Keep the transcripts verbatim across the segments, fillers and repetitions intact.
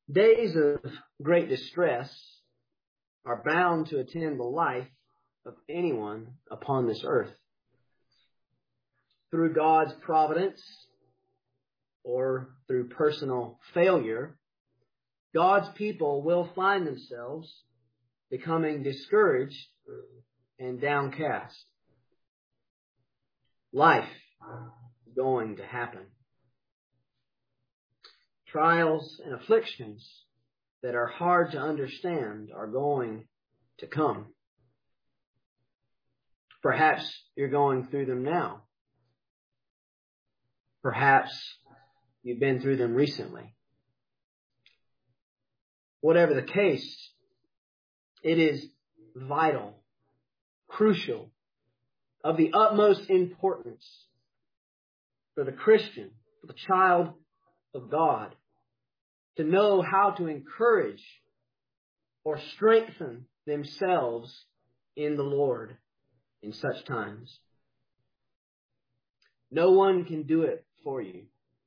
Days of great distress are bound to attend the life of anyone upon this earth. Through God's providence or through personal failure, God's people will find themselves becoming discouraged and downcast. Life is going to happen. Trials and afflictions that are hard to understand are going to come. Perhaps you're going through them now. Perhaps you've been through them recently. Whatever the case, it is vital, crucial, of the utmost importance for the Christian, for the child of God, to know how to encourage or strengthen themselves in the Lord in such times. No one can do it for you.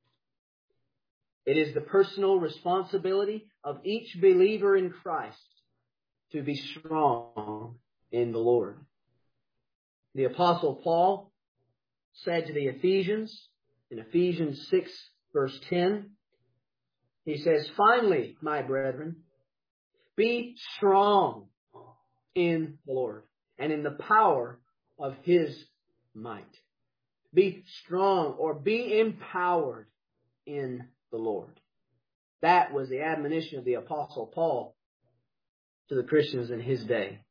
It is the personal responsibility of each believer in Christ to be strong in the Lord. The Apostle Paul said to the Ephesians in Ephesians six verse ten, he says, "Finally, my brethren, be strong in the Lord and in the power of His might." Be strong or be empowered in the Lord. That was the admonition of the Apostle Paul to the Christians in his day.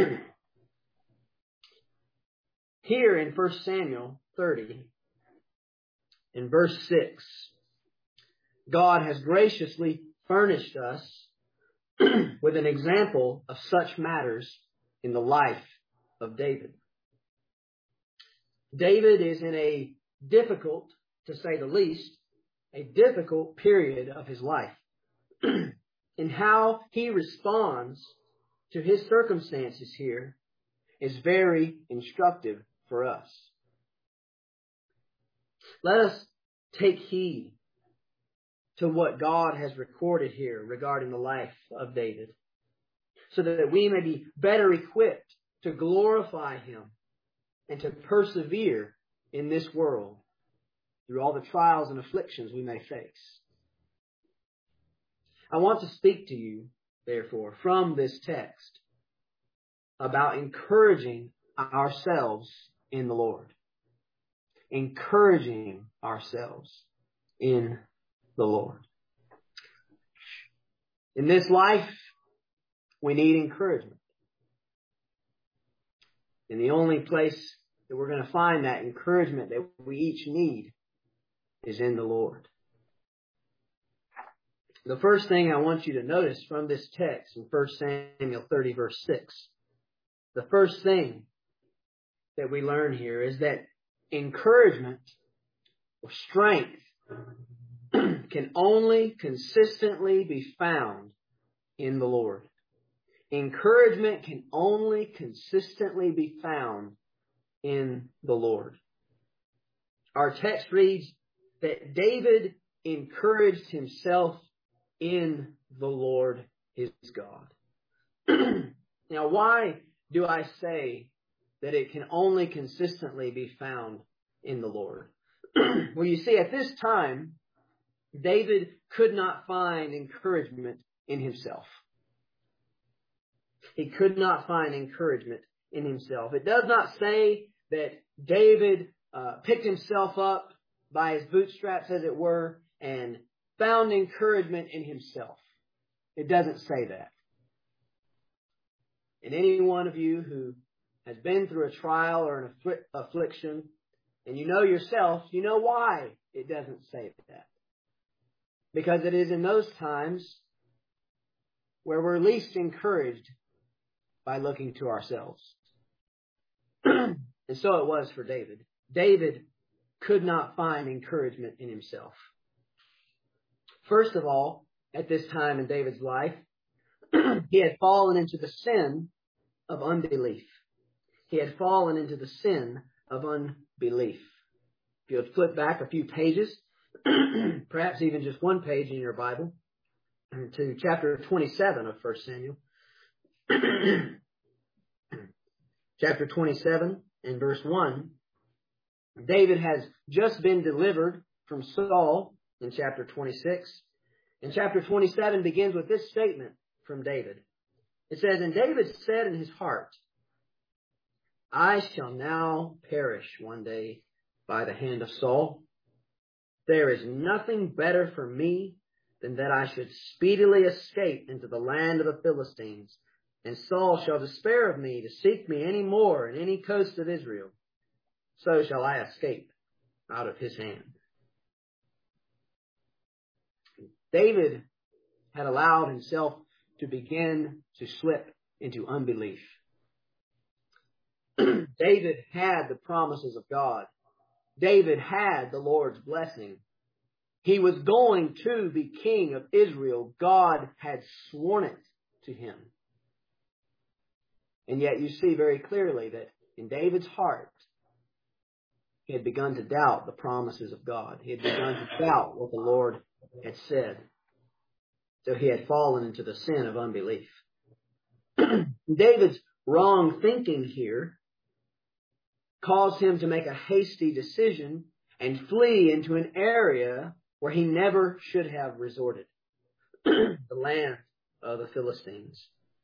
Here in First Samuel thirty, in verse six, God has graciously furnished us with an example of such matters in the life of David. David is in a difficult, to say the least, a difficult period of his life. And how he responds to his circumstances here is very instructive for us. Let us take heed to what God has recorded here regarding the life of David, so that we may be better equipped to glorify Him and to persevere in this world through all the trials and afflictions we may face. I want to speak to you, therefore, from this text about encouraging ourselves in the Lord. Encouraging ourselves in the Lord. In this life, we need encouragement. And the only place that we're going to find that encouragement that we each need is in the Lord. The first thing I want you to notice from this text in First Samuel thirty verse six, the first thing that we learn here is that encouragement or strength can only consistently be found in the Lord. Encouragement can only consistently be found in the Lord. Our text reads that David encouraged himself in the Lord his God. Now, why do I say that it can only consistently be found in the Lord? Well, you see, at this time, David could not find encouragement in himself. He could not find encouragement in himself. It does not say that David uh, picked himself up by his bootstraps, as it were, and found encouragement in himself. It doesn't say that. And any one of you who has been through a trial or an afflic- affliction, and you know yourself, you know why it doesn't say that. Because it is in those times where we're least encouraged by looking to ourselves. And so it was for David. David could not find encouragement in himself. First of all, at this time in David's life, he had fallen into the sin of unbelief. He had fallen into the sin of unbelief. If you would flip back a few pages, perhaps even just one page in your Bible, to chapter twenty-seven of First Samuel. Chapter twenty-seven and verse one. David has just been delivered from Saul in chapter twenty-six. And chapter twenty-seven begins with this statement from David. It says, "And David said in his heart, I shall now perish one day by the hand of Saul. There is nothing better for me than that I should speedily escape into the land of the Philistines. And Saul shall despair of me to seek me any more in any coast of Israel. So shall I escape out of his hand." David had allowed himself to begin to slip into unbelief. David had the promises of God. David had the Lord's blessing. He was going to be king of Israel. God had sworn it to him. And yet you see very clearly that in David's heart, he had begun to doubt the promises of God. He had begun to doubt what the Lord had said. So he had fallen into the sin of unbelief. David's wrong thinking here caused him to make a hasty decision and flee into an area where he never should have resorted. The land of the Philistines.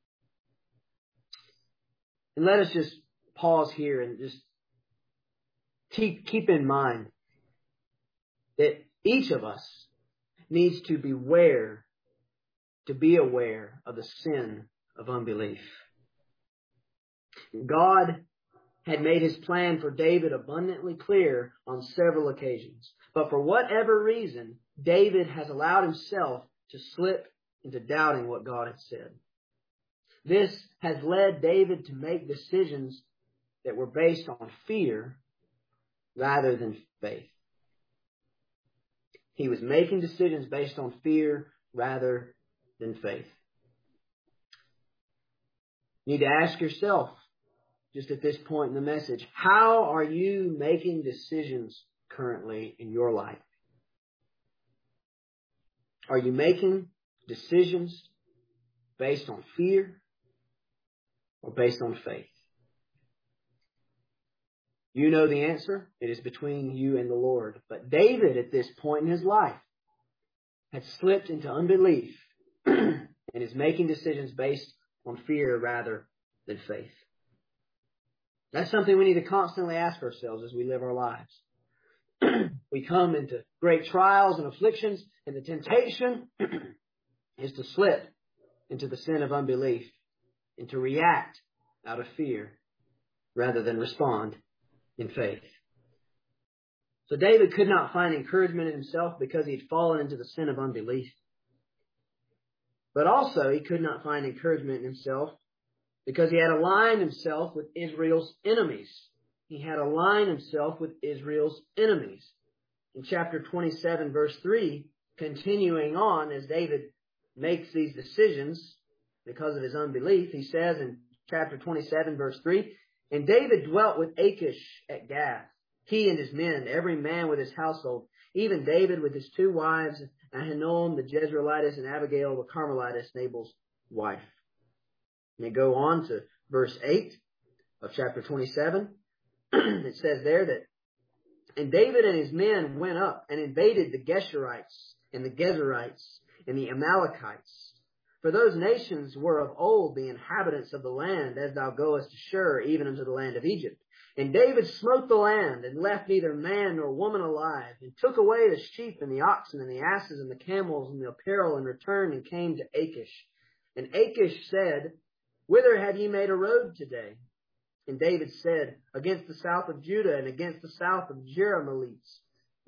And let us just pause here and just keep, keep in mind that each of us needs to beware, to be aware of the sin of unbelief. God had made his plan for David abundantly clear on several occasions. But for whatever reason, David has allowed himself to slip into doubting what God had said. This has led David to make decisions that were based on fear rather than faith. He was making decisions based on fear rather than faith. You need to ask yourself, just at this point in the message, how are you making decisions currently in your life? Are you making decisions based on fear or based on faith? You know the answer. It is between you and the Lord. But David, at this point in his life, had slipped into unbelief and is making decisions based on fear rather than faith. That's something we need to constantly ask ourselves as we live our lives. We come into great trials and afflictions, and the temptation is to slip into the sin of unbelief and to react out of fear rather than respond in faith. So David could not find encouragement in himself because he had fallen into the sin of unbelief. But also he could not find encouragement in himself because he had aligned himself with Israel's enemies. He had aligned himself with Israel's enemies. In chapter twenty-seven, verse three, continuing on as David makes these decisions because of his unbelief, he says in chapter twenty-seven, verse three, "And David dwelt with Achish at Gath, he and his men, every man with his household, even David with his two wives, Ahinoam the Jezreelitess and Abigail the Carmelitess, Nabal's wife." And they go on to verse eight of chapter twenty-seven. It says there that, "And David and his men went up and invaded the Geshurites and the Gezerites and the Amalekites. For those nations were of old the inhabitants of the land, as thou goest to Shur, even unto the land of Egypt. And David smote the land, and left neither man nor woman alive, and took away the sheep and the oxen and the asses and the camels and the apparel, and returned and came to Achish. And Achish said, Whither have ye made a road today? And David said, Against the south of Judah, and against the south of Jerahmeelites,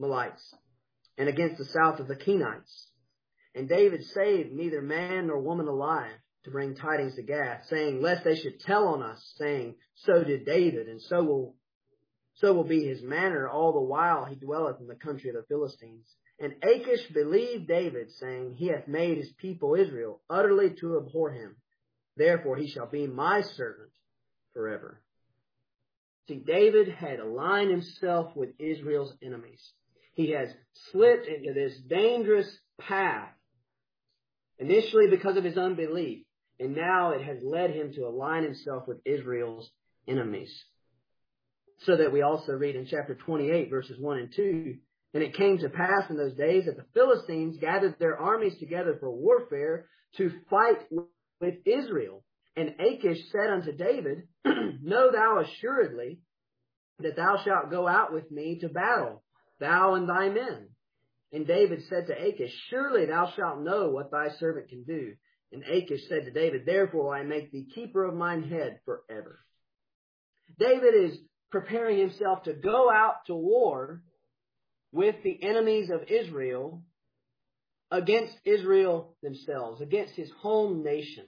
and against the south of the Kenites. And David saved neither man nor woman alive, to bring tidings to Gath, saying, Lest they should tell on us, saying, So did David, and so will so will be his manner all the while he dwelleth in the country of the Philistines. And Achish believed David, saying, He hath made his people Israel utterly to abhor him. Therefore he shall be my servant forever." See, David had aligned himself with Israel's enemies. He has slipped into this dangerous path initially because of his unbelief, and now it has led him to align himself with Israel's enemies. So that we also read in chapter twenty-eight, verses one and two, and it came to pass in those days that the Philistines gathered their armies together for warfare to fight with Israel. And Achish said unto David, Know thou assuredly that thou shalt go out with me to battle, thou and thy men. And David said to Achish, Surely thou shalt know what thy servant can do. And Achish said to David, Therefore I make thee keeper of mine head forever. David is preparing himself to go out to war with the enemies of Israel against Israel themselves, against his home nation.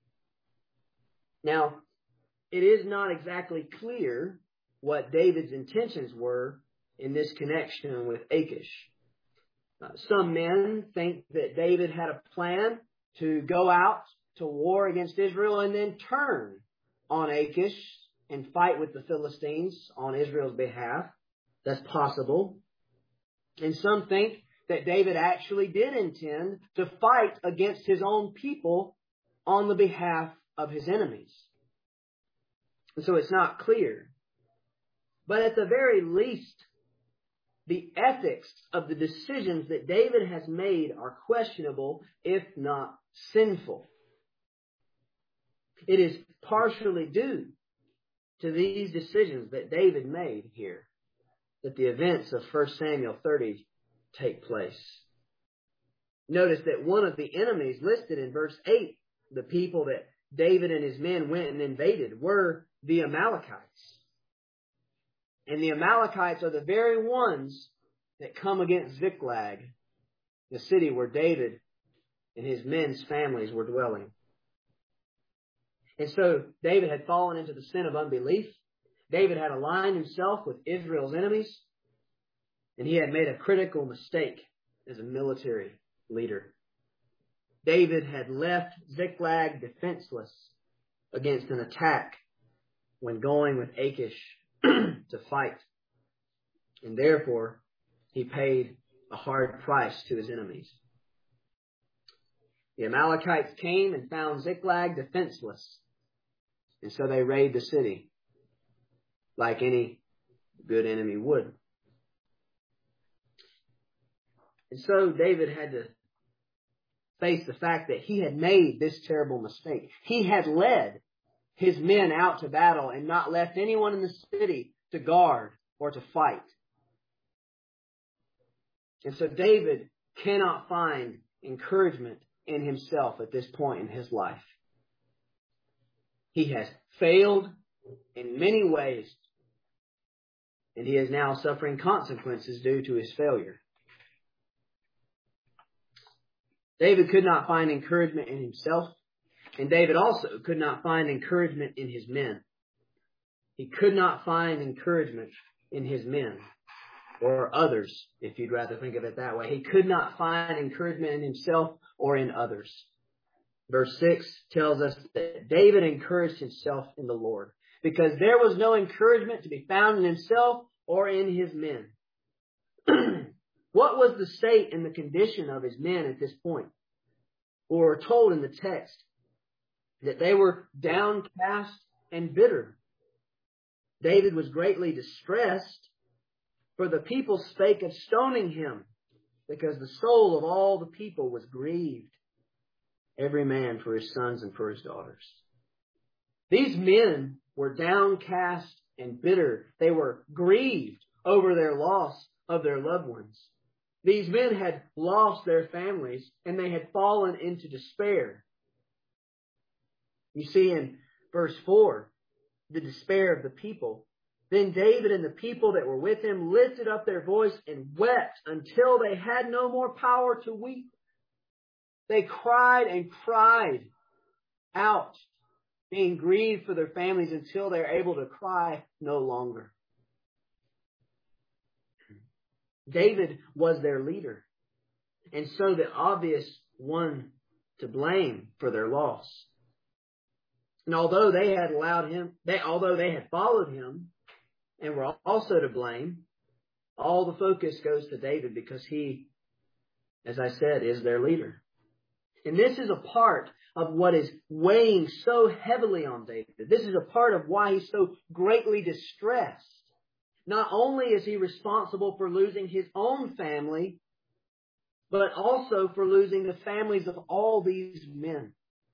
Now, it is not exactly clear what David's intentions were in this connection with Achish. Uh, some men think that David had a plan to go out to war against Israel and then turn on Achish and fight with the Philistines on Israel's behalf. That's possible. And some think that David actually did intend to fight against his own people on the behalf of his enemies. And so it's not clear. But at the very least, the ethics of the decisions that David has made are questionable, if not sinful. It is partially due to these decisions that David made here that the events of First Samuel thirty take place. Notice that one of the enemies listed in verse eight, the people that David and his men went and invaded, were the Amalekites. And the Amalekites are the very ones that come against Ziklag, the city where David and his men's families were dwelling. And so David had fallen into the sin of unbelief. David had aligned himself with Israel's enemies. And he had made a critical mistake as a military leader. David had left Ziklag defenseless against an attack when going with Achish to fight. And therefore, he paid a hard price to his enemies. The Amalekites came and found Ziklag defenseless. And so they raided the city like any good enemy would. And so David had to face the fact that he had made this terrible mistake. He had led his men out to battle and not left anyone in the city to guard or to fight. And so David cannot find encouragement in himself at this point in his life. He has failed in many ways, and he is now suffering consequences due to his failure. David could not find encouragement in himself, and David also could not find encouragement in his men. He could not find encouragement in his men, or others, if you'd rather think of it that way. He could not find encouragement in himself or in others. Verse six tells us that David encouraged himself in the Lord, because there was no encouragement to be found in himself or in his men. What was the state and the condition of his men at this point? We were told in the text that they were downcast and bitter. David was greatly distressed, for the people spake of stoning him, because the soul of all the people was grieved, every man for his sons and for his daughters. These men were downcast and bitter. They were grieved over their loss of their loved ones. These men had lost their families and they had fallen into despair. You see in verse four, the despair of the people. Then David and the people that were with him lifted up their voice and wept until they had no more power to weep. They cried and cried out, being grieved for their families until they are able to cry no longer. David was their leader, and so the obvious one to blame for their loss. And although they had allowed him, they, although they had followed him and were also to blame, all the focus goes to David because he, as I said, is their leader. And this is a part of what is weighing so heavily on David. This is a part of why he's so greatly distressed. Not only is he responsible for losing his own family, but also for losing the families of all these men.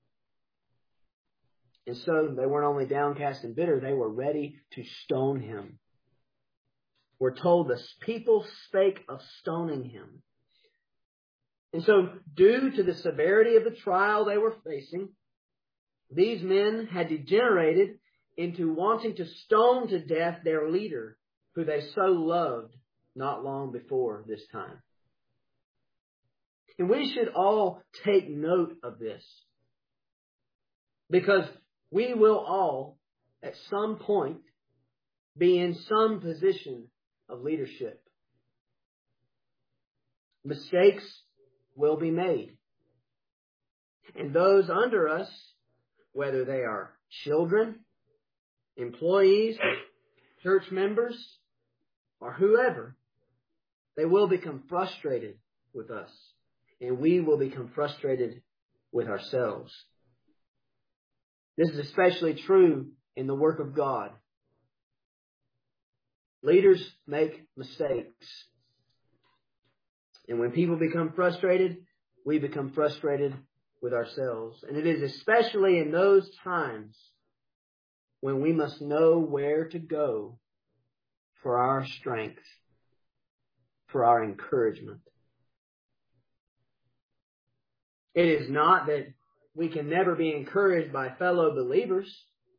And so they weren't only downcast and bitter, they were ready to stone him. We're told the people spake of stoning him. And so, due to the severity of the trial they were facing, these men had degenerated into wanting to stone to death their leader, who they so loved not long before this time. And we should all take note of this, because we will all, at some point, be in some position of leadership. Mistakes will be made. And those under us, whether they are children, employees, church members, or whoever, they will become frustrated with us. And we will become frustrated with ourselves. This is especially true in the work of God. Leaders make mistakes. And when people become frustrated, we become frustrated with ourselves. And it is especially in those times when we must know where to go for our strength, for our encouragement. It is not that we can never be encouraged by fellow believers.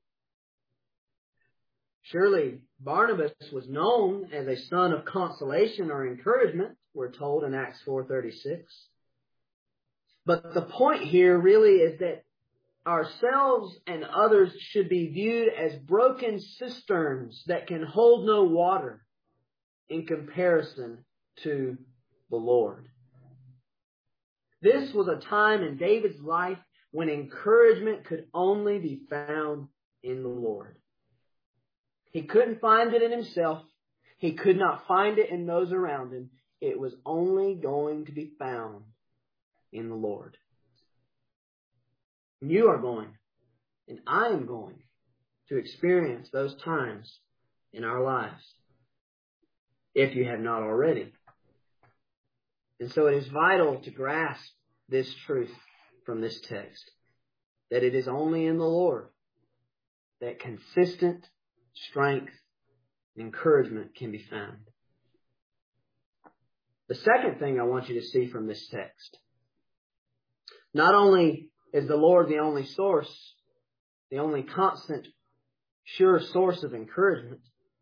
Surely Barnabas was known as a son of consolation or encouragement, we're told in Acts four thirty-six. But the point here really is that ourselves and others should be viewed as broken cisterns that can hold no water in comparison to the Lord. This was a time in David's life when encouragement could only be found in the Lord. He couldn't find it in himself. He could not find it in those around him. It was only going to be found in the Lord. You are going, and I am going, to experience those times in our lives, if you have not already. And so it is vital to grasp this truth from this text, that it is only in the Lord that consistent strength and encouragement can be found. The second thing I want you to see from this text, not only is the Lord the only source, the only constant, sure source of encouragement,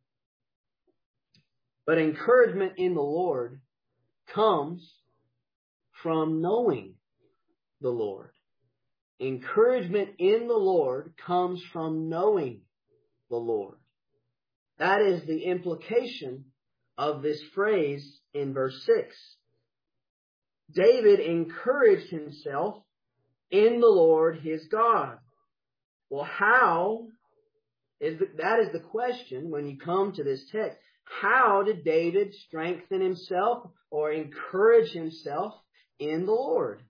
but encouragement in the Lord comes from knowing the Lord. Encouragement in the Lord comes from knowing the Lord. That is the implication of this phrase in verse six. David encouraged himself in the Lord his God. Well, how is the, that is the question when you come to this text. How did David strengthen himself or encourage himself in the Lord?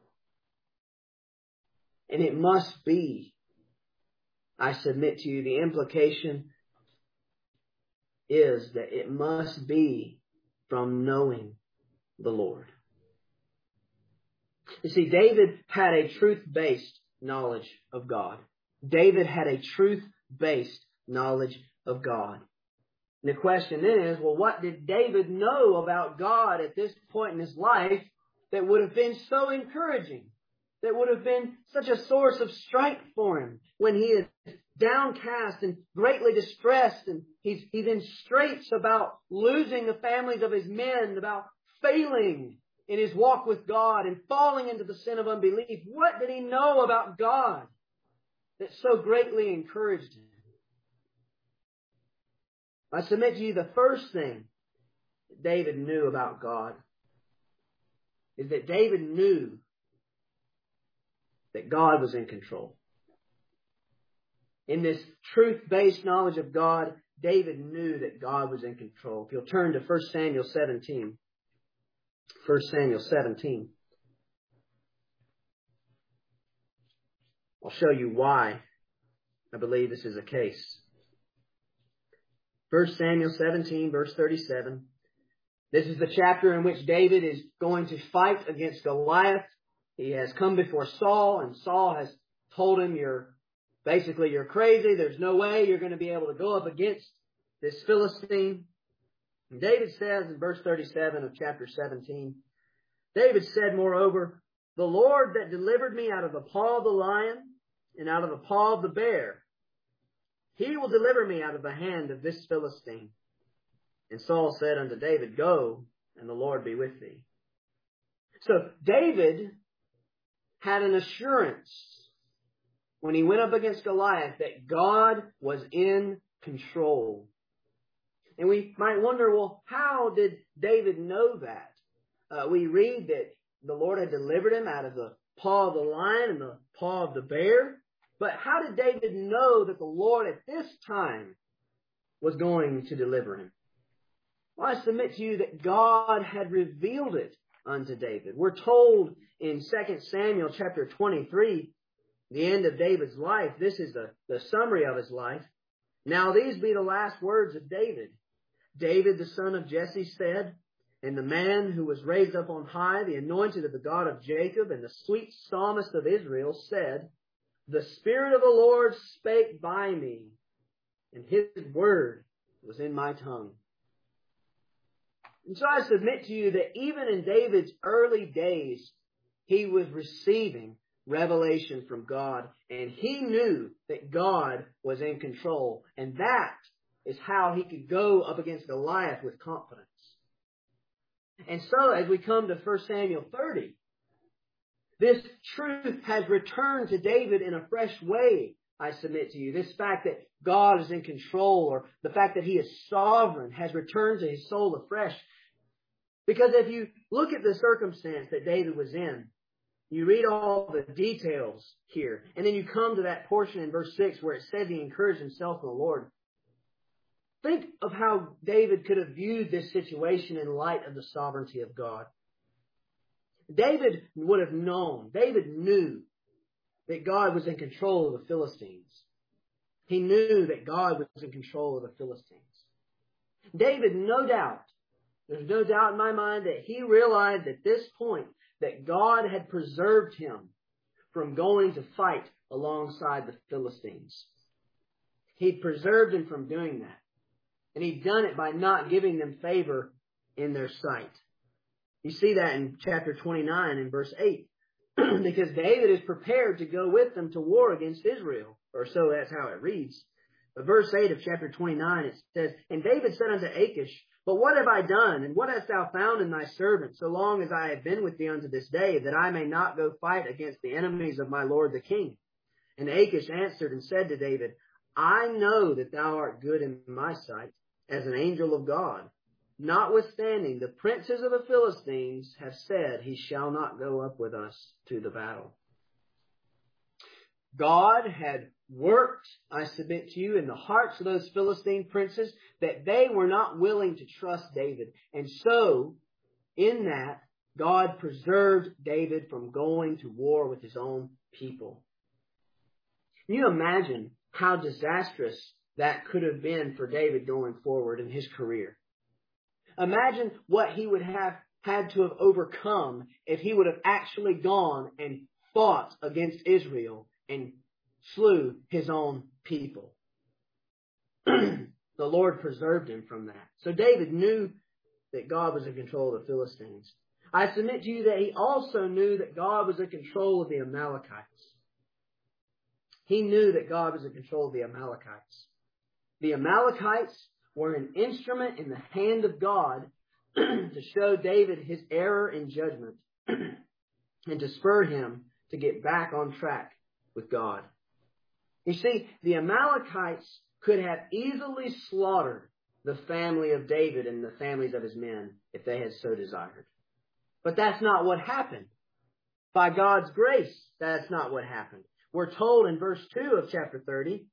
And it must be, I submit to you, the implication is that it must be from knowing the Lord. You see, David had a truth-based knowledge of God. David had a truth-based knowledge of God. And the question then is, well, what did David know about God at this point in his life that would have been so encouraging? That would have been such a source of strength for him when he is downcast and greatly distressed, and he's, he's in straits about losing the families of his men, about failing in his walk with God and falling into the sin of unbelief. What did he know about God that so greatly encouraged him? I submit to you the first thing that David knew about God is that David knew that God was in control. In this truth-based knowledge of God, David knew that God was in control. If you'll turn to First Samuel seventeen. First Samuel seventeen. I'll show you why I believe this is the case. First Samuel seventeen, verse thirty-seven. This is the chapter in which David is going to fight against Goliath. He has come before Saul, and Saul has told him, you're basically you're crazy. There's no way you're going to be able to go up against this Philistine. And David says in verse thirty-seven of chapter seventeen, David said, moreover, the Lord that delivered me out of the paw of the lion and out of the paw of the bear, he will deliver me out of the hand of this Philistine. And Saul said unto David, go, and the Lord be with thee. So David had an assurance when he went up against Goliath that God was in control. And we might wonder, well, how did David know that? Uh, we read that the Lord had delivered him out of the paw of the lion and the paw of the bear. But how did David know that the Lord at this time was going to deliver him? Well, I submit to you that God had revealed it unto David. We're told in Second Samuel chapter twenty-three, the end of David's life. This is the, the summary of his life. Now these be the last words of David. David, the son of Jesse, said, and the man who was raised up on high, the anointed of the God of Jacob, and the sweet psalmist of Israel, said, the Spirit of the Lord spake by me, and his word was in my tongue. And so I submit to you that even in David's early days, he was receiving revelation from God, and he knew that God was in control. And that is how he could go up against Goliath with confidence. And so as we come to First Samuel thirty, this truth has returned to David in a fresh way, I submit to you. This fact that God is in control, or the fact that he is sovereign, has returned to his soul afresh. Because if you look at the circumstance that David was in, you read all the details here, and then you come to that portion in verse six where it says he encouraged himself in the Lord. Think of how David could have viewed this situation in light of the sovereignty of God. David would have known, David knew that God was in control of the Philistines. He knew that God was in control of the Philistines. David, no doubt, there's no doubt in my mind that he realized at this point that God had preserved him from going to fight alongside the Philistines. He preserved him from doing that. And he'd done it by not giving them favor in their sight. You see that in chapter twenty-nine and verse eight. Because David is prepared to go with them to war against Israel. Or so that's how it reads. But verse eight of chapter twenty-nine, it says, and David said unto Achish, but what have I done, and what hast thou found in thy servant, so long as I have been with thee unto this day, that I may not go fight against the enemies of my lord the king? And Achish answered and said to David, I know that thou art good in my sight, as an angel of God. Notwithstanding, the princes of the Philistines have said, he shall not go up with us to the battle. God had worked, I submit to you, in the hearts of those Philistine princes, that they were not willing to trust David. And so, in that, God preserved David from going to war with his own people. Can you imagine how disastrous that could have been for David going forward in his career? Imagine what he would have had to have overcome if he would have actually gone and fought against Israel and slew his own people. The Lord preserved him from that. So David knew that God was in control of the Philistines. I submit to you that he also knew that God was in control of the Amalekites. He knew that God was in control of the Amalekites. The Amalekites were an instrument in the hand of God to show David his error in judgment and to spur him to get back on track with God. You see, the Amalekites could have easily slaughtered the family of David and the families of his men if they had so desired. But that's not what happened. By God's grace, that's not what happened. We're told in verse two of chapter thirty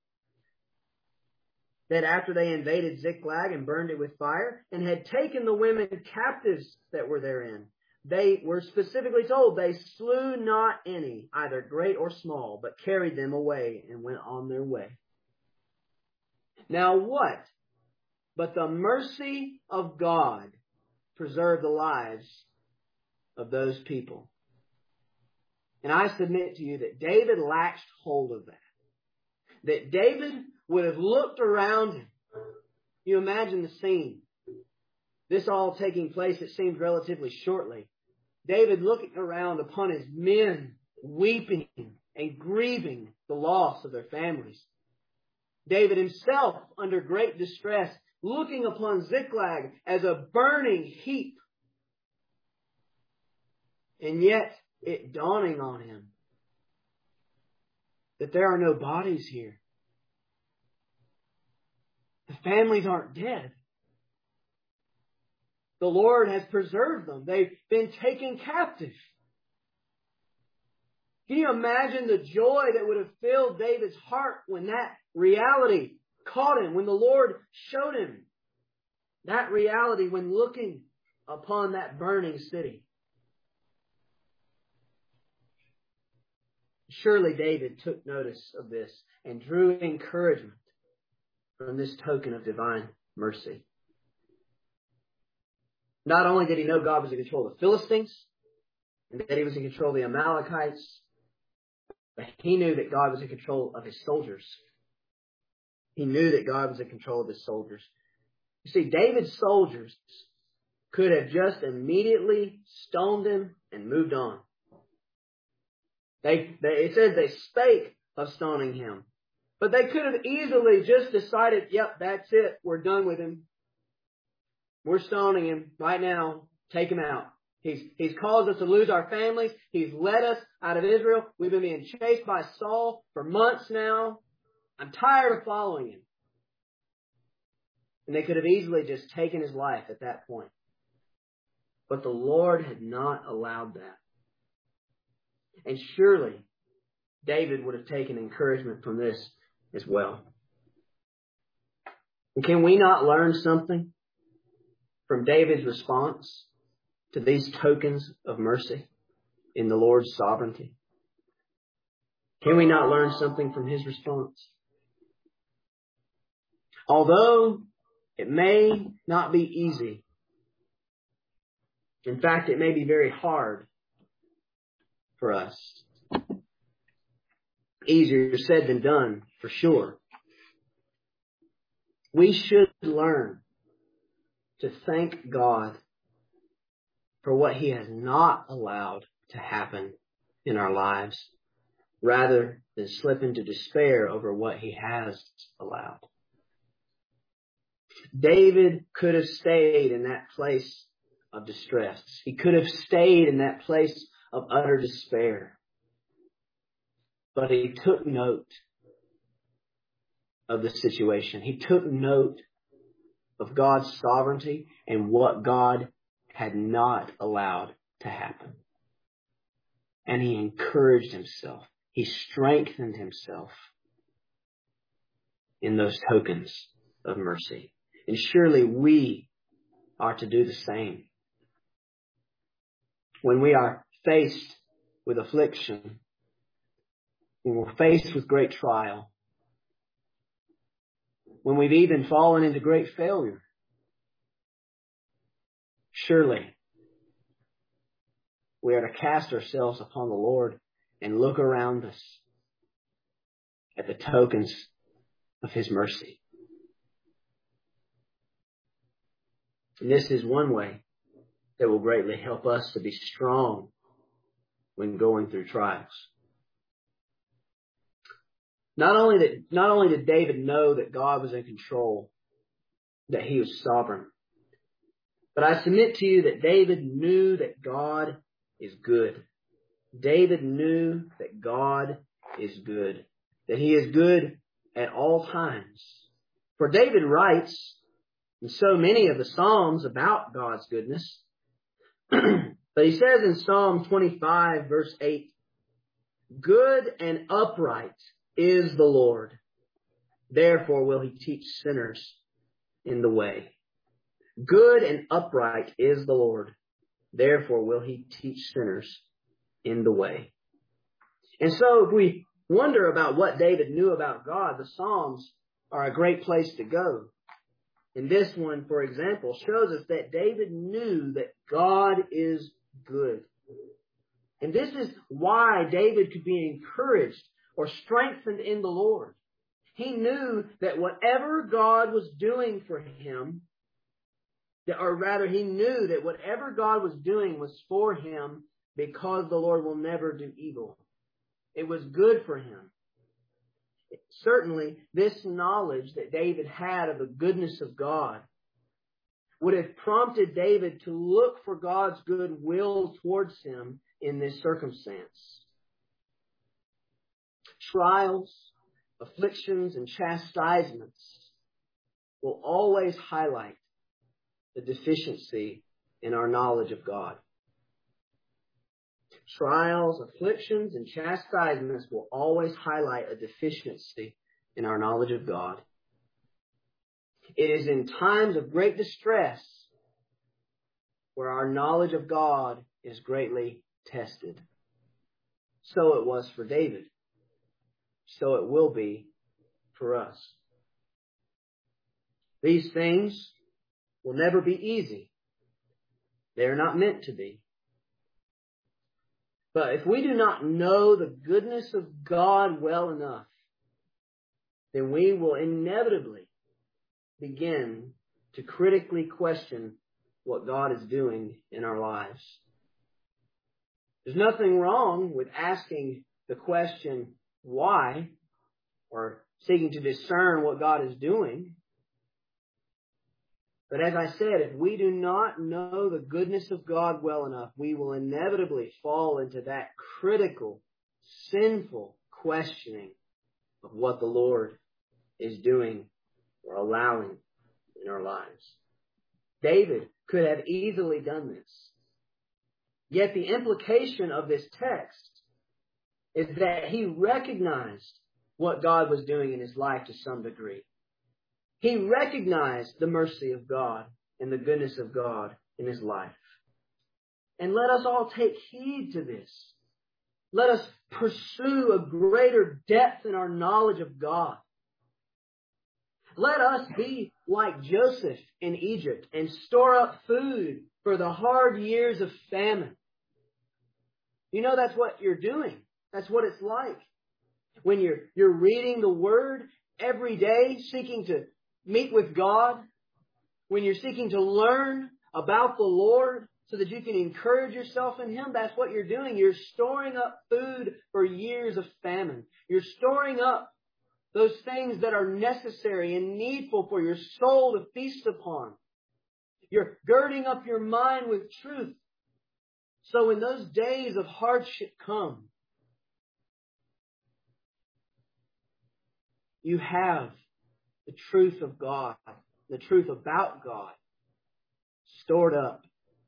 that after they invaded Ziklag and burned it with fire and had taken the women captives that were therein, they were specifically told they slew not any, either great or small, but carried them away and went on their way. Now what? But the mercy of God preserved the lives of those people. And I submit to you that David latched hold of that. That David would have looked around him. You imagine the scene. This all taking place, it seems, relatively shortly. David looking around upon his men, weeping and grieving the loss of their families. David himself under great distress, looking upon Ziklag as a burning heap. And yet, it dawning on him that there are no bodies here. The families aren't dead. The Lord has preserved them. They've been taken captive. Can you imagine the joy that would have filled David's heart when that reality caught him, when the Lord showed him that reality when looking upon that burning city? Surely David took notice of this and drew encouragement from this token of divine mercy. Not only did he know God was in control of the Philistines, and that he was in control of the Amalekites, but he knew that God was in control of his soldiers. He knew that God was in control of his soldiers. You see, David's soldiers could have just immediately stoned him and moved on. They, they, it says they spake of stoning him. But they could have easily just decided, yep, that's it. We're done with him. We're stoning him right now. Take him out. He's, he's caused us to lose our families. He's led us out of Israel. We've been being chased by Saul for months now. I'm tired of following him. And they could have easily just taken his life at that point. But the Lord had not allowed that. And surely David would have taken encouragement from this as well. And can we not learn something from David's response to these tokens of mercy in the Lord's sovereignty? Can we not learn something from his response? Although it may not be easy, in fact, it may be very hard for us. Easier said than done, for sure. We should learn to thank God for what he has not allowed to happen in our lives, rather than slip into despair over what he has allowed. David could have stayed in that place of distress. He could have stayed in that place of utter despair. But he took note of the situation. He took note of God's sovereignty and what God had not allowed to happen. And he encouraged himself. He strengthened himself in those tokens of mercy. And surely we are to do the same. When we are faced with affliction, when we're faced with great trial, when we've even fallen into great failure, surely we are to cast ourselves upon the Lord and look around us at the tokens of his mercy. And this is one way that will greatly help us to be strong when going through trials. Not only that, not only did David know that God was in control, that he was sovereign, but I submit to you that David knew that God is good. David knew that God is good, that he is good at all times. For David writes in so many of the Psalms about God's goodness. But he says in Psalm twenty-five, verse eight, "Good and upright is the Lord. Therefore will he teach sinners in the way." Good and upright is the Lord. Therefore will he teach sinners in the way. And so if we wonder about what David knew about God, the Psalms are a great place to go. And this one, for example, shows us that David knew that God is good. And this is why David could be encouraged or strengthened in the Lord. He knew that whatever God was doing for him, or rather he knew that whatever God was doing was for him because the Lord will never do evil. It was good for him. Certainly, this knowledge that David had of the goodness of God would have prompted David to look for God's good will towards him in this circumstance. Trials, afflictions, and chastisements will always highlight the deficiency in our knowledge of God. Trials, afflictions, and chastisements will always highlight a deficiency in our knowledge of God. It is in times of great distress where our knowledge of God is greatly tested. So it was for David. So it will be for us. These things will never be easy. They are not meant to be. But if we do not know the goodness of God well enough, then we will inevitably begin to critically question what God is doing in our lives. There's nothing wrong with asking the question, why, or seeking to discern what God is doing. But as I said, if we do not know the goodness of God well enough, we will inevitably fall into that critical, sinful questioning of what the Lord is doing or allowing in our lives. David could have easily done this. Yet the implication of this text is that he recognized what God was doing in his life to some degree. He recognized the mercy of God and the goodness of God in his life. And let us all take heed to this. Let us pursue a greater depth in our knowledge of God. Let us be like Joseph in Egypt and store up food for the hard years of famine. You know, that's what you're doing. That's what it's like. When you're, you're reading the Word every day, seeking to meet with God, when you're seeking to learn about the Lord so that you can encourage yourself in Him, that's what you're doing. You're storing up food for years of famine. You're storing up those things that are necessary and needful for your soul to feast upon. You're girding up your mind with truth. So when those days of hardship come, you have the truth of God, the truth about God, stored up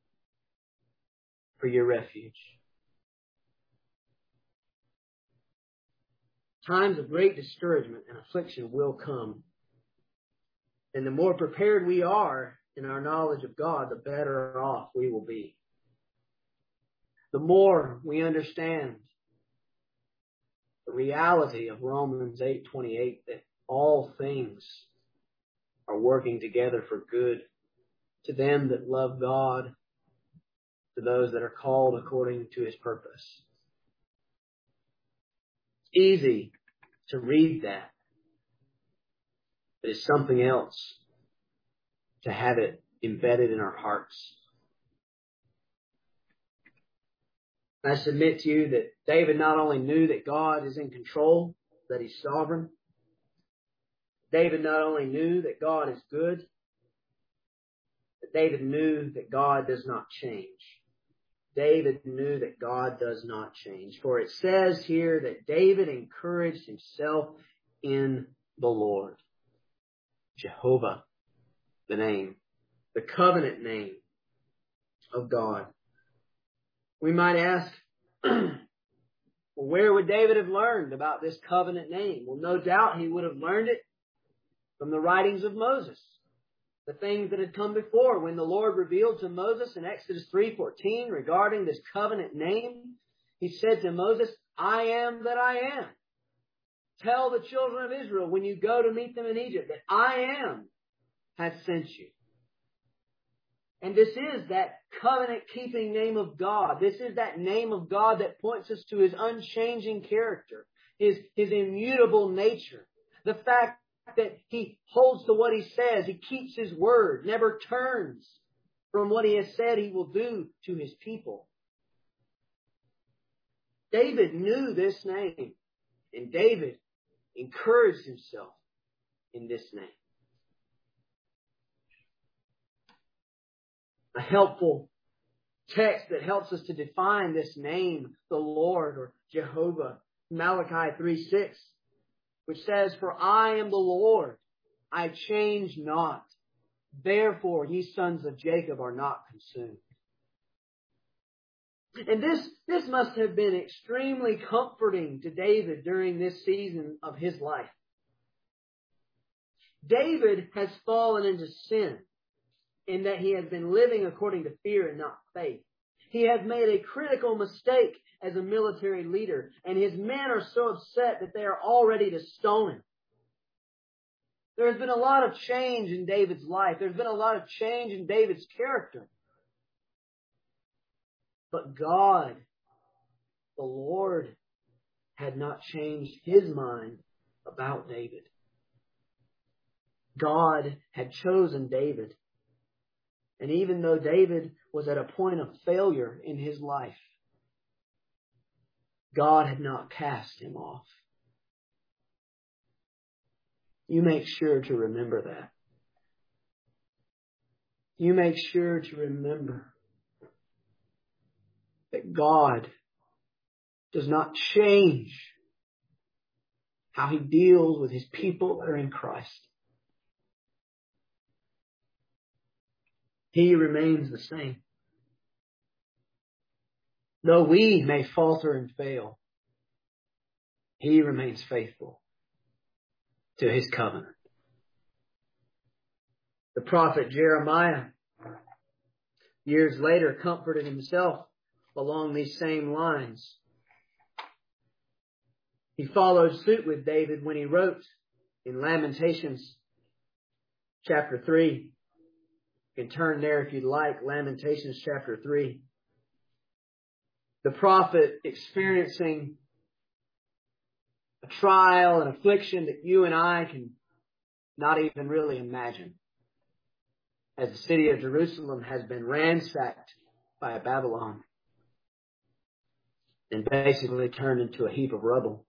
for your refuge. Times of great discouragement and affliction will come. And the more prepared we are in our knowledge of God, the better off we will be. The more we understand the reality of Romans eight twenty-eight, that all things are working together for good to them that love God, to those that are called according to His purpose. It's easy to read that, but it's something else to have it embedded in our hearts. I submit to you that David not only knew that God is in control, that He's sovereign. David not only knew that God is good, but David knew that God does not change. David knew that God does not change. For it says here that David encouraged himself in the Lord. Jehovah, the name, the covenant name of God. We might ask, well, where would David have learned about this covenant name? Well, no doubt he would have learned it from the writings of Moses. The things that had come before, when the Lord revealed to Moses in Exodus three fourteen regarding this covenant name, He said to Moses, I am that I am. Tell the children of Israel when you go to meet them in Egypt that I am has sent you. And this is that covenant-keeping name of God. This is that name of God that points us to His unchanging character, His, His immutable nature. The fact that He holds to what He says. He keeps His word, never turns from what He has said He will do to His people. David knew this name, and David encouraged himself in this name. A helpful text that helps us to define this name, the Lord or Jehovah, Malachi three six, which says, For I am the Lord, I change not. Therefore, ye sons of Jacob are not consumed. And this, this must have been extremely comforting to David during this season of his life. David has fallen into sin in that he has been living according to fear and not faith. He has made a critical mistake as a military leader, and his men are so upset that they are all ready to stone him. There has been a lot of change in David's life. There's been a lot of change in David's character. But God, the Lord, had not changed His mind about David. God had chosen David. And even though David was at a point of failure in his life, God had not cast him off. You make sure to remember that. You make sure to remember that God does not change how He deals with His people that are in Christ. He remains the same. Though we may falter and fail, He remains faithful to His covenant. The prophet Jeremiah, years later, comforted himself along these same lines. He followed suit with David when he wrote in Lamentations chapter three. You can turn there if you'd like, Lamentations chapter three. The prophet experiencing a trial and affliction that you and I can not even really imagine, as the city of Jerusalem has been ransacked by Babylon and basically turned into a heap of rubble.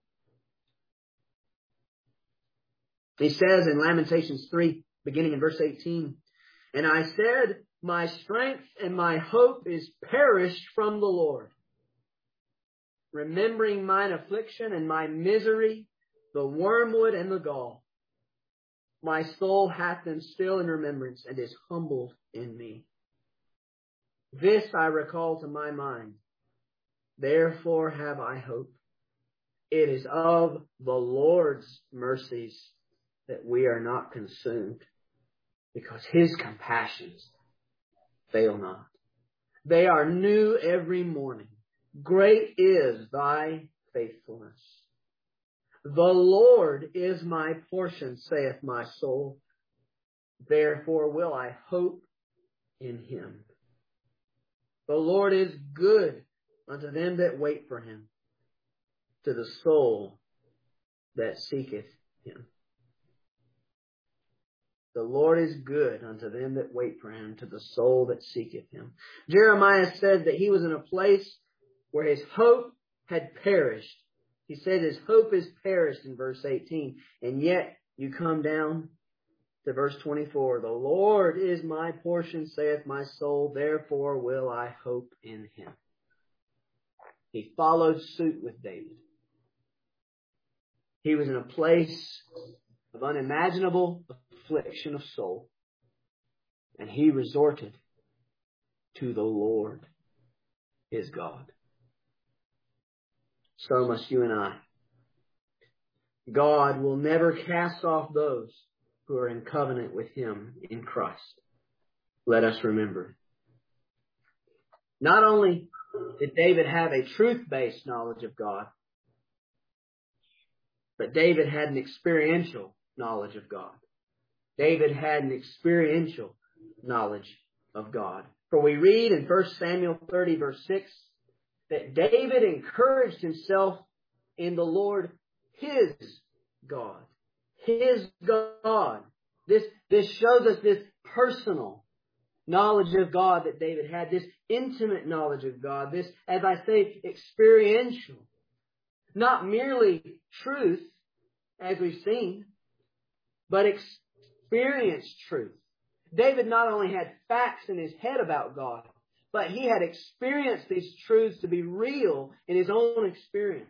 He says in Lamentations three, beginning in verse eighteen, And I said, My strength and my hope is perished from the Lord. Remembering mine affliction and my misery, the wormwood and the gall. My soul hath them still in remembrance and is humbled in me. This I recall to my mind. Therefore have I hope. It is of the Lord's mercies that we are not consumed, because His compassions fail not. They are new every morning. Great is thy faithfulness. The Lord is my portion, saith my soul. Therefore will I hope in Him. The Lord is good unto them that wait for Him, to the soul that seeketh Him. The Lord is good unto them that wait for Him, to the soul that seeketh Him. Jeremiah said that he was in a place where his hope had perished. He said his hope is perished in verse eighteen. And yet you come down to verse twenty-four. The Lord is my portion, saith my soul. Therefore will I hope in Him. He followed suit with David. He was in a place of unimaginable affliction of soul, and he resorted to the Lord, his God. So must you and I. God will never cast off those who are in covenant with Him in Christ. Let us remember. Not only did David have a truth-based knowledge of God, but David had an experiential knowledge of God. David had an experiential knowledge of God. For we read in First Samuel thirty, verse six, that David encouraged himself in the Lord, his God. His God. This, this shows us this personal knowledge of God that David had, this intimate knowledge of God, this, as I say, experiential. Not merely truth, as we've seen, but experienced truth. David not only had facts in his head about God, but he had experienced these truths to be real in his own experience.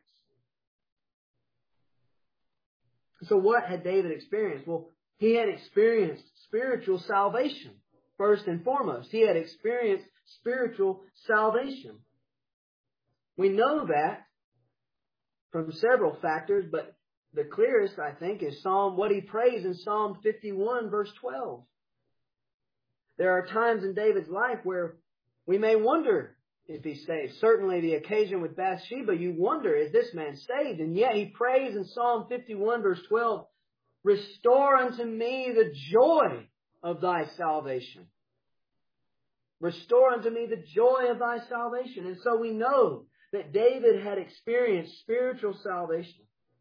So what had David experienced? Well, he had experienced spiritual salvation, first and foremost. He had experienced spiritual salvation. We know that from several factors, but the clearest, I think, is Psalm, what he prays in Psalm fifty-one, verse twelve. There are times in David's life where we may wonder if he's saved. Certainly the occasion with Bathsheba, you wonder, is this man saved? And yet he prays in Psalm fifty-one, verse twelve, restore unto me the joy of thy salvation. Restore unto me the joy of thy salvation. And so we know that David had experienced spiritual salvation.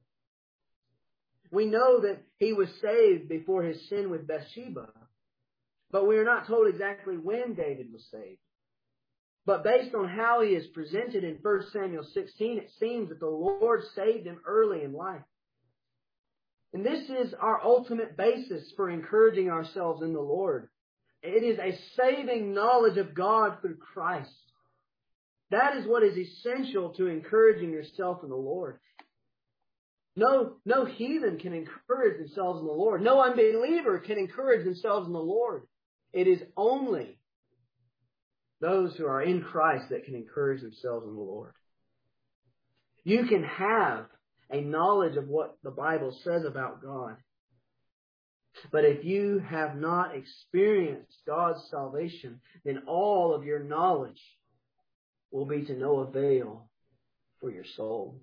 We know that he was saved before his sin with Bathsheba. But we are not told exactly when David was saved. But based on how he is presented in First Samuel sixteen, it seems that the Lord saved him early in life. And this is our ultimate basis for encouraging ourselves in the Lord. It is a saving knowledge of God through Christ. That is what is essential to encouraging yourself in the Lord. No, no heathen can encourage themselves in the Lord. No unbeliever can encourage themselves in the Lord. It is only those who are in Christ that can encourage themselves in the Lord. You can have a knowledge of what the Bible says about God. But if you have not experienced God's salvation, then all of your knowledge will be to no avail for your soul.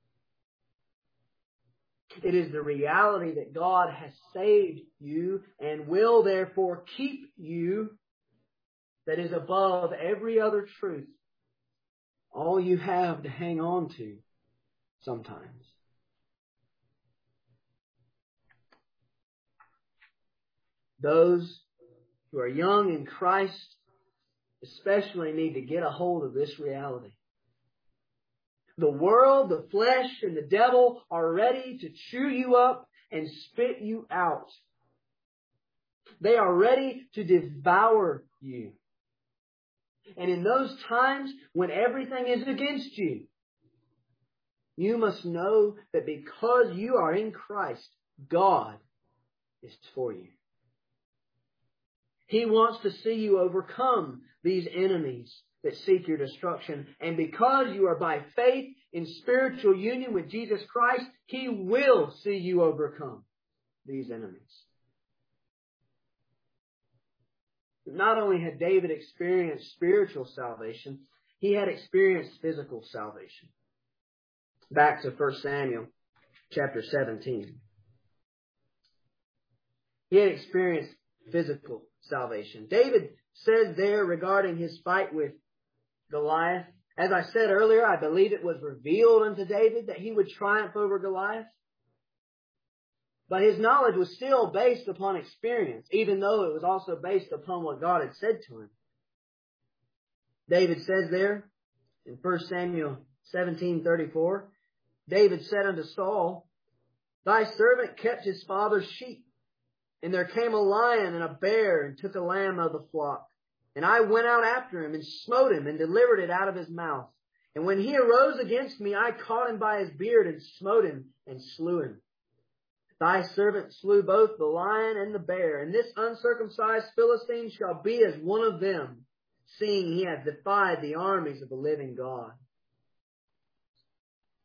It is the reality that God has saved you and will therefore keep you that is above every other truth. All you have to hang on to sometimes. Those who are young in Christ especially need to get a hold of this reality. The world, the flesh, and the devil are ready to chew you up and spit you out. They are ready to devour you. And in those times when everything is against you, you must know that because you are in Christ, God is for you. He wants to see you overcome these enemies that seek your destruction. And because you are by faith in spiritual union with Jesus Christ, He will see you overcome these enemies. Not only had David experienced spiritual salvation, he had experienced physical salvation. Back to First Samuel chapter seventeen. He had experienced physical salvation. David says there regarding his fight with Goliath, as I said earlier, I believe it was revealed unto David that he would triumph over Goliath. But his knowledge was still based upon experience, even though it was also based upon what God had said to him. David says there in First Samuel seventeen thirty-four, David said unto Saul, thy servant kept his father's sheep, and there came a lion and a bear and took a lamb of the flock. And I went out after him and smote him and delivered it out of his mouth. And when he arose against me, I caught him by his beard and smote him and slew him. Thy servant slew both the lion and the bear, and this uncircumcised Philistine shall be as one of them, seeing he hath defied the armies of the living God.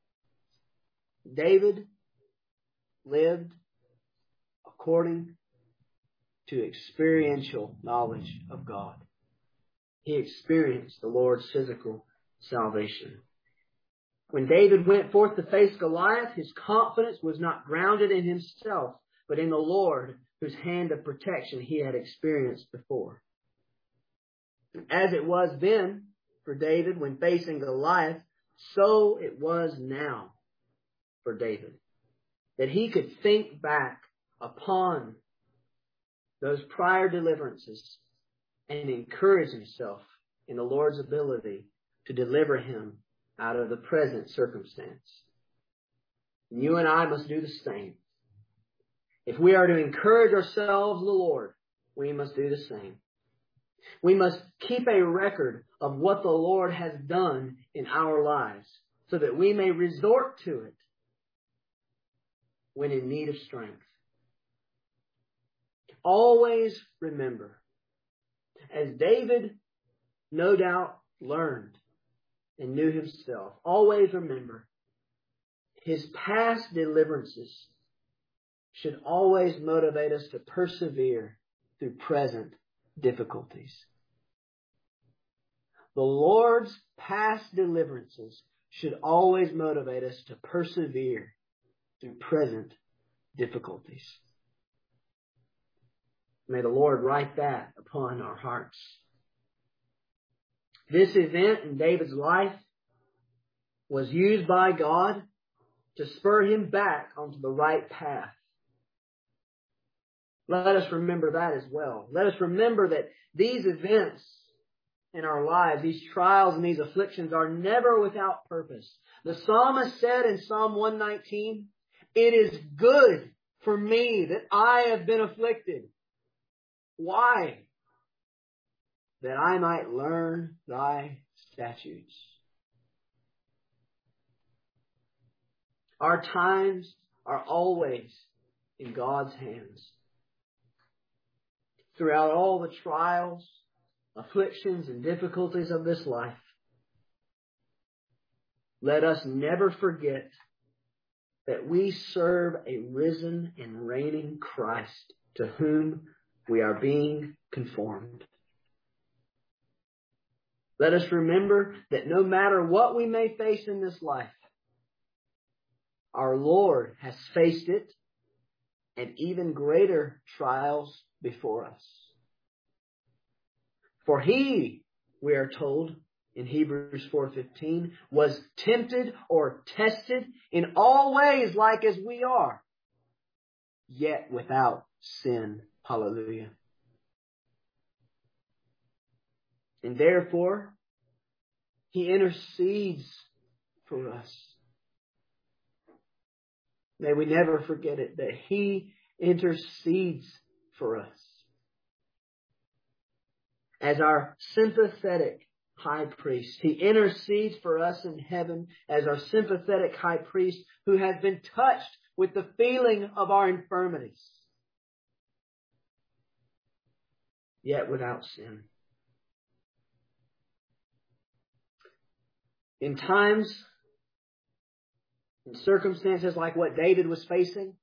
David lived according to experiential knowledge of God. He experienced the Lord's physical salvation. When David went forth to face Goliath, his confidence was not grounded in himself, but in the Lord, whose hand of protection he had experienced before. As it was then for David when facing Goliath, so it was now for David, that he could think back upon those prior deliverances and encourage himself in the Lord's ability to deliver him out of the present circumstance. And you and I must do the same. If we are to encourage ourselves in the Lord, we must do the same. We must keep a record of what the Lord has done in our lives so that we may resort to it when in need of strength. Always remember, as David no doubt learned and knew himself, always remember his past deliverances should always motivate us to persevere through present difficulties. The Lord's past deliverances should always motivate us to persevere through present difficulties. May the Lord write that upon our hearts. This event in David's life was used by God to spur him back onto the right path. Let us remember that as well. Let us remember that these events in our lives, these trials and these afflictions, are never without purpose. The psalmist said in Psalm one nineteen, "It is good for me that I have been afflicted." Why? That I might learn thy statutes. Our times are always in God's hands. Throughout all the trials, afflictions, and difficulties of this life, let us never forget that we serve a risen and reigning Christ to whom we are being conformed. Let us remember that no matter what we may face in this life, our Lord has faced it and even greater trials before us. For He, we are told in Hebrews four fifteen, was tempted or tested in all ways like as we are, yet without sin. Hallelujah. And therefore, He intercedes for us. May we never forget it, that He intercedes for us. As our sympathetic high priest, He intercedes for us in heaven as our sympathetic high priest who has been touched with the feeling of our infirmities, yet without sin. In times, in circumstances like what David was facing,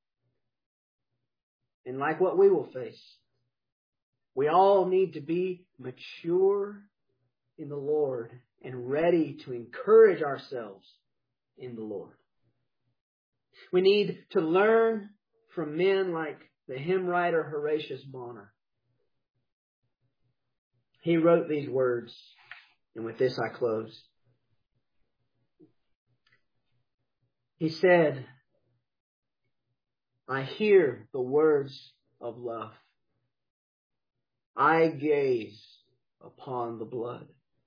and like what we will face, we all need to be mature in the Lord and ready to encourage ourselves in the Lord. We need to learn from men like the hymn writer Horatius Bonar. He wrote these words, and with this I close. He said, "I hear the words of love. I gaze upon the blood.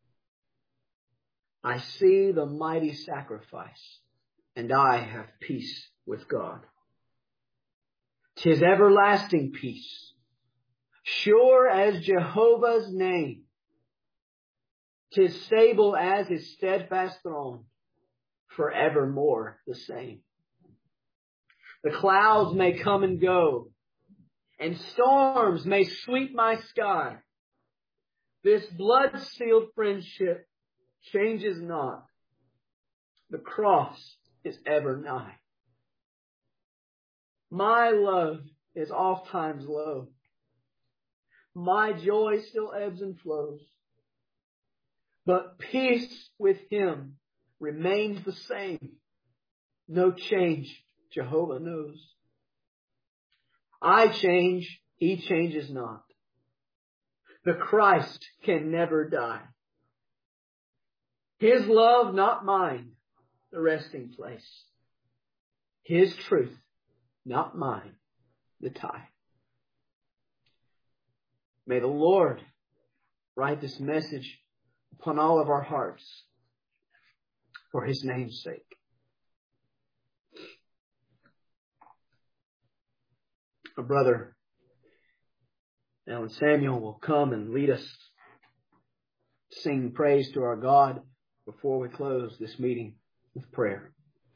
I see the mighty sacrifice, and I have peace with God. 'Tis everlasting peace, sure as Jehovah's name. 'Tis stable as His steadfast throne, forevermore the same. The clouds may come and go, and storms may sweep my sky. This blood-sealed friendship changes not. The cross is ever nigh. My love is oft times low, my joy still ebbs and flows. But peace with Him remains the same. No change, Jehovah knows. I change, He changes not. The Christ can never die. His love, not mine, the resting place. His truth, not mine, the tie. May the Lord write this message upon all of our hearts for His name's sake. Our brother Alan Samuel will come and lead us, sing praise to our God before we close this meeting with prayer.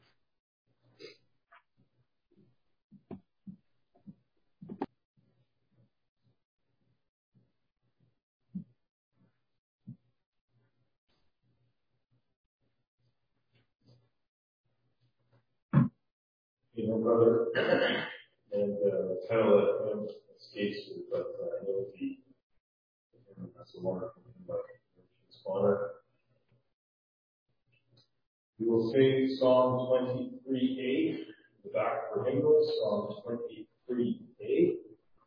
You know, brother, and uh, the title that um, escapes me, but uh, I know the that's a wonderful thing about Richard's honor. We will sing Psalm twenty-three eight, the back for hymnals, Psalm twenty-three eight,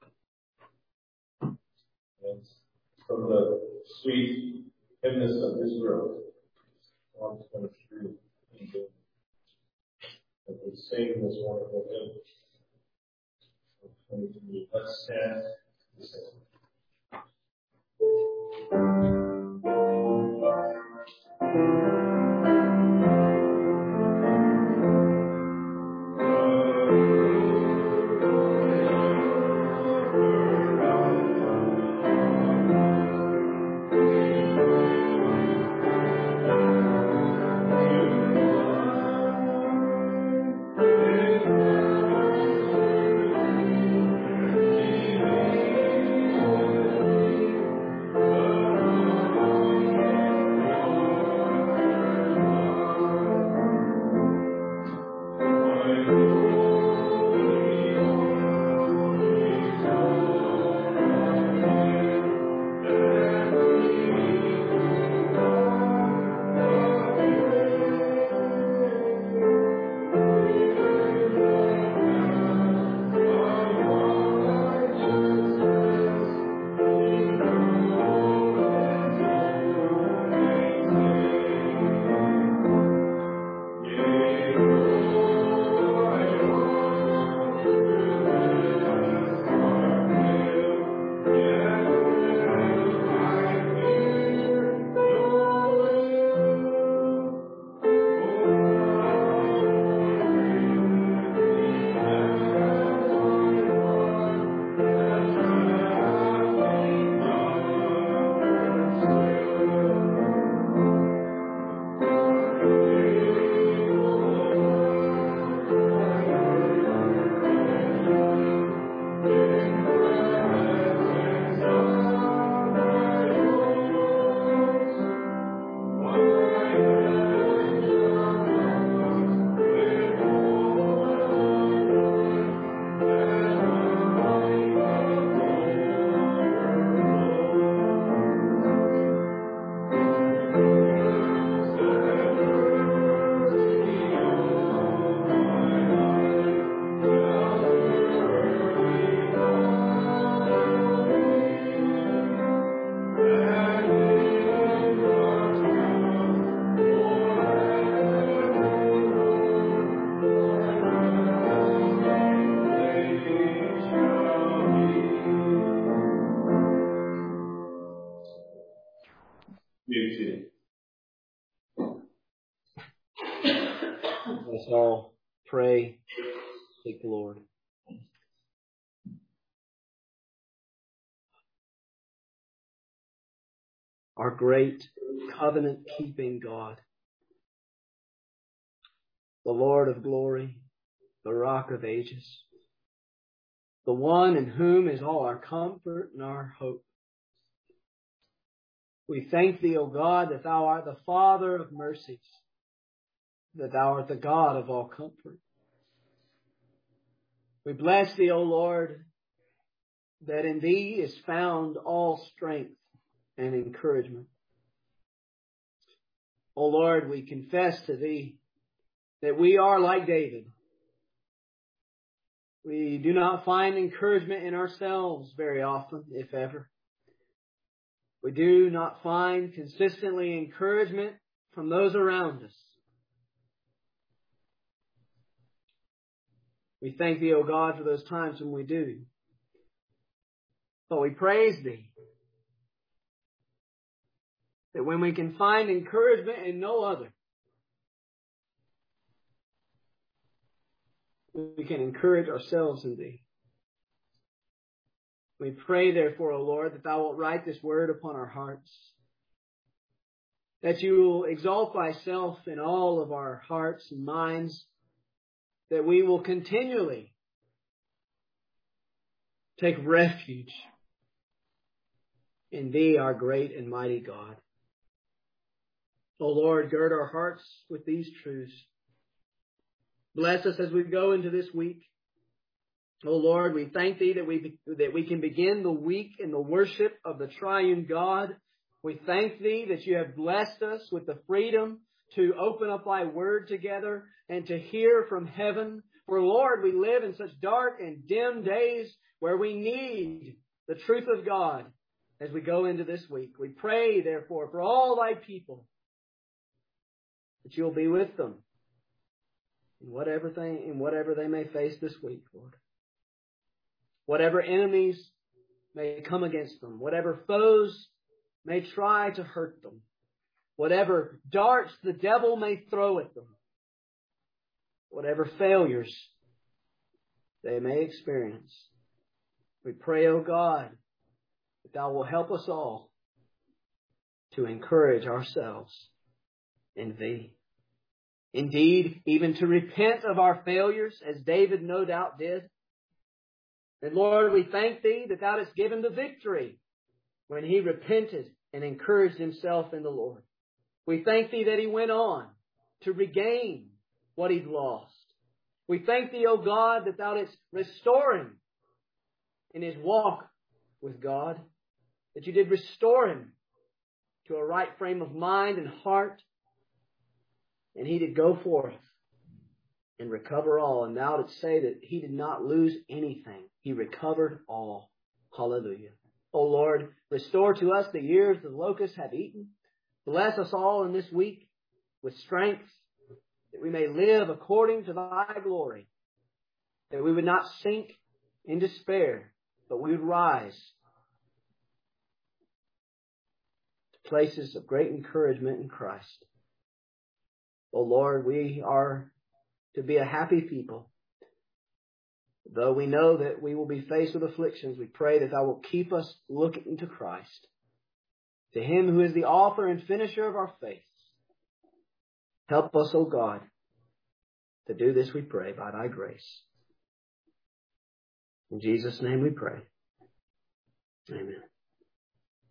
and from the sweet hymnus of Israel, Psalm twenty-three eight. As we sing this wonderful hymn. Let's stand to sing. Let's all pray, seek the Lord. Our great covenant-keeping God, the Lord of glory, the Rock of ages, the one in whom is all our comfort and our hope. We thank Thee, O God, that Thou art the Father of mercies, that Thou art the God of all comfort. We bless Thee, O Lord, that in Thee is found all strength and encouragement. O Lord, we confess to Thee that we are like David. We do not find encouragement in ourselves very often, if ever. We do not find consistently encouragement from those around us. We thank Thee, O God, for those times when we do. But we praise Thee that when we can find encouragement in no other, we can encourage ourselves in Thee. We pray, therefore, O Lord, that Thou wilt write this word upon our hearts, that You will exalt Thyself in all of our hearts and minds, that we will continually take refuge in Thee, our great and mighty God. O Lord, gird our hearts with these truths. Bless us as we go into this week. O Lord, we thank Thee that we, that we can begin the week in the worship of the triune God. We thank Thee that You have blessed us with the freedom to open up Thy word together and to hear from heaven. For Lord, we live in such dark and dim days where we need the truth of God as we go into this week. We pray, therefore, for all Thy people, that You'll be with them in whatever thing, in whatever they may face this week, Lord. Whatever enemies may come against them, whatever foes may try to hurt them, whatever darts the devil may throw at them, whatever failures they may experience, we pray, O God, that Thou will help us all to encourage ourselves in Thee. Indeed, even to repent of our failures, as David no doubt did. And Lord, we thank Thee that Thou hast given the victory when he repented and encouraged himself in the Lord. We thank Thee that he went on to regain what he'd lost. We thank Thee, O God, that Thou didst restore him in his walk with God, that You did restore him to a right frame of mind and heart, and he did go forth and recover all. And Thou didst say that he did not lose anything. He recovered all. Hallelujah. O Lord, restore to us the years the locusts have eaten. Bless us all in this week with strength, that we may live according to Thy glory, that we would not sink in despair, but we would rise to places of great encouragement in Christ. O Lord, we are to be a happy people. Though we know that we will be faced with afflictions, we pray that Thou will keep us looking to Christ, to Him who is the author and finisher of our faith. Help us, O God, to do this, we pray, by Thy grace. In Jesus' name we pray. Amen.